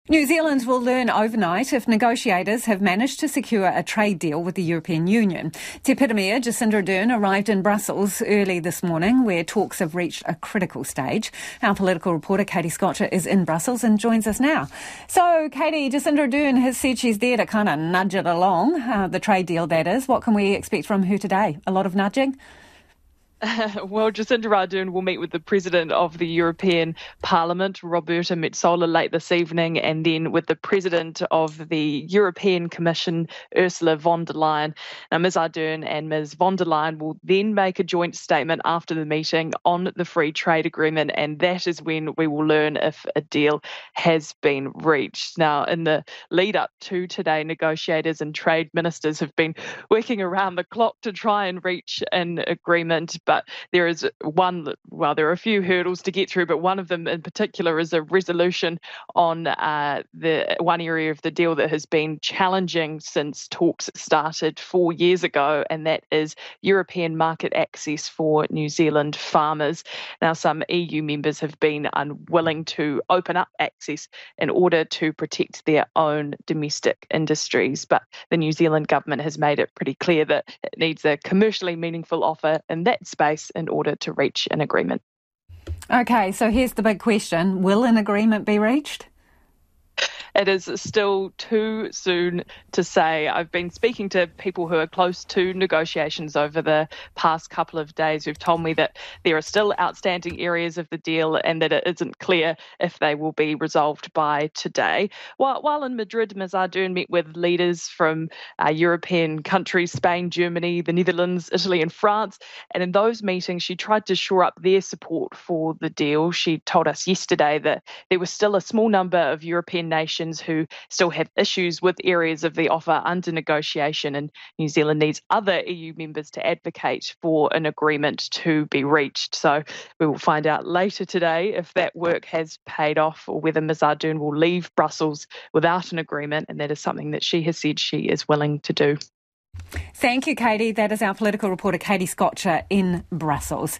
New Zealand will learn overnight if negotiators have managed to secure a trade deal with the European Union. Te Piramia Jacinda Ardern arrived in Brussels early this morning, where talks have reached a critical stage. Our political reporter Katie Scotcher is in Brussels and joins us now. So, Katie, Jacinda Ardern has said she's there to kind of nudge it along, the trade deal that is. What can we expect from her today? A lot of nudging? Well, Jacinda Ardern will meet with the President of the European Parliament, Roberta Metsola, late this evening, and then with the President of the European Commission, Ursula von der Leyen. Now, Ms Ardern and Ms von der Leyen will then make a joint statement after the meeting on the free trade agreement, and that is when we will learn if a deal has been reached. Now, in the lead up to today, negotiators and trade ministers have been working around the clock to try and reach an agreement. But there is there are a few hurdles to get through, but one of them in particular is a resolution on the one area of the deal that has been challenging since talks started 4 years ago, and that is European market access for New Zealand farmers. Now, some EU members have been unwilling to open up access in order to protect their own domestic industries, but the New Zealand government has made it pretty clear that it needs a commercially meaningful offer in that space in order to reach an agreement. Okay, so here's the big question. Will an agreement be reached? It is still too soon to say. I've been speaking to people who are close to negotiations over the past couple of days who've told me that there are still outstanding areas of the deal and that it isn't clear if they will be resolved by today. While in Madrid, Ms Ardern met with leaders from European countries, Spain, Germany, the Netherlands, Italy and France. And in those meetings, she tried to shore up their support for the deal. She told us yesterday that there was still a small number of European nations who still have issues with areas of the offer under negotiation, and New Zealand needs other EU members to advocate for an agreement to be reached. So we will find out later today if that work has paid off or whether Ms Ardern will leave Brussels without an agreement, and that is something that she has said she is willing to do. Thank you, Katie. That is our political reporter Katie Scotcher in Brussels.